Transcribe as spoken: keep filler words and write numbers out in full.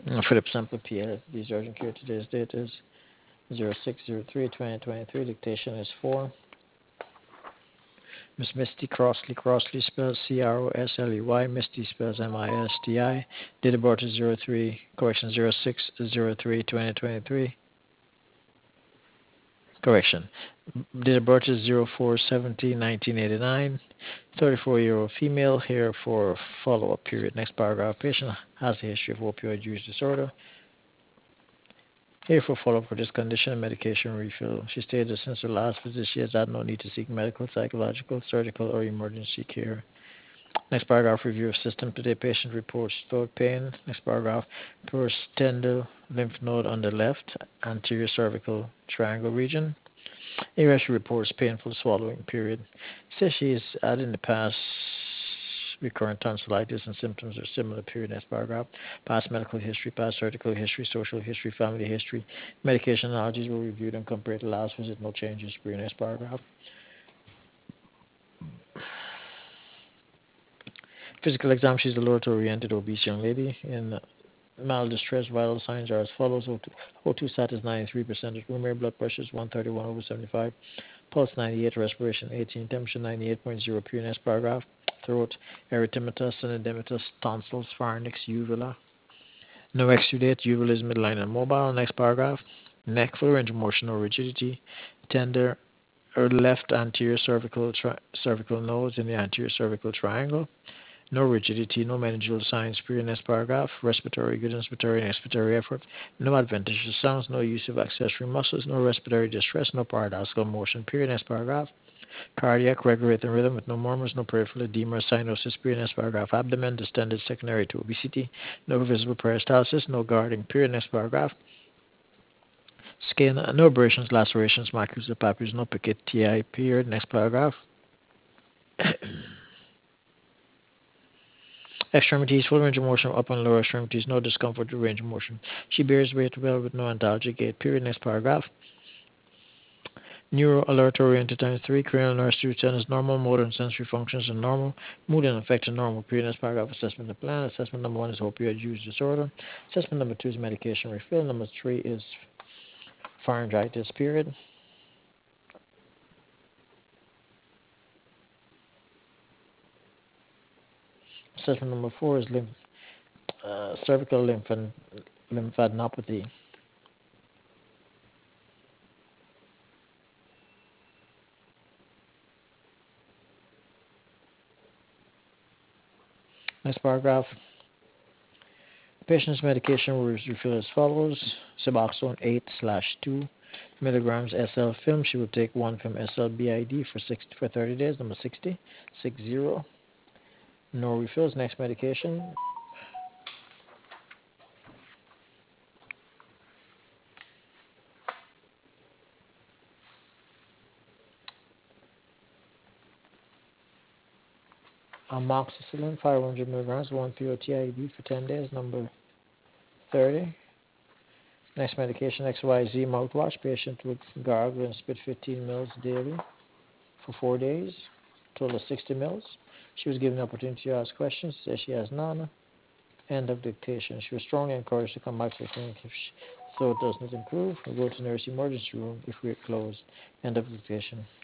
Uh, Philip Sample P L. These urgent care. Today's date is zero six zero three twenty twenty-three. Dictation is four. Miss Misty Crossley. Crossley spells C R O S L E Y. Misty spells M I S T I. Date of birth is zero three, correction, zero six zero three twenty twenty-three. Correction. Date of birth is zero four seventeen nineteen eighty-nine. thirty-four-year-old female here for follow-up period. Next paragraph. Patient has a history of opioid use disorder. Here for follow-up for this condition and medication refill. She stated that since her last visit, she has had no need to seek medical, psychological, surgical, or emergency care. Next paragraph, review of system. Today, patient reports throat pain. Next paragraph, first tender lymph node on the left, anterior cervical triangle region. Here she reports painful swallowing period. Says she has had in the past recurrent tonsillitis and symptoms are similar. Period. Next paragraph. Past medical history, past surgical history, social history, family history. Medication allergies were reviewed and compared to last visit. No changes. Period. Next paragraph. Physical exam. She's a lower to oriented obese young lady in mild distress. Vital signs are as follows: O two, O two sat is ninety-three percent. Room blood pressure is one thirty-one over seventy-five. Pulse ninety-eight, respiration eighteen, temperature ninety-eight point zero. Period. Next paragraph. Throat, erythematous, edematous, tonsils, pharynx, uvula. No exudate, uvula is midline and mobile. Next paragraph. Neck, full range of motion or rigidity. Tender or left anterior cervical tri- cervical nose in the anterior cervical triangle. No rigidity, no meningeal signs. Period. Next paragraph. Respiratory, good inspiratory and expiratory effort. No adventitious sounds, no use of accessory muscles, no respiratory distress, no paradoxical motion. Period. Next paragraph. Cardiac, regulating rhythm with no murmurs, no peripheral edema or cyanosis. Period. Next paragraph. Abdomen distended secondary to obesity. No visible peristalsis, no guarding. Period. Next paragraph. Skin, no abrasions, lacerations, macules or papules, no picket T I. Period. Next paragraph. Extremities, full range of motion, upper and lower extremities, no discomfort or range of motion. She bears weight well with no antalgic gait. Period. Next paragraph. Neuro alert oriented times three, cranial nerve routine is normal, motor and sensory functions are normal, mood and affect are normal. Period. Next paragraph. Assessment and plan. Assessment number one is opioid use disorder. Assessment number two is medication refill. Number three is pharyngitis. Period. Assessment number four is lymph, uh, cervical lymph and lymphadenopathy. Next paragraph. Patient's medication was refilled as follows: Suboxone eight slash two milligrams S L film. She will take one film S L B I D for six for thirty days. Number sixty, six zero. No refills. Next medication. Amoxicillin five hundred milligrams, one P O T I D for ten days. Number thirty. Next medication X Y Z mouthwash. Patient with gargle and spit fifteen mils daily for four days. Total of sixty mils. She was given the opportunity to ask questions. Says she has none. End of dictation. She was strongly encouraged to come back to the clinic if she, so it does not improve. We'll go to nurse emergency room if we're closed. End of dictation.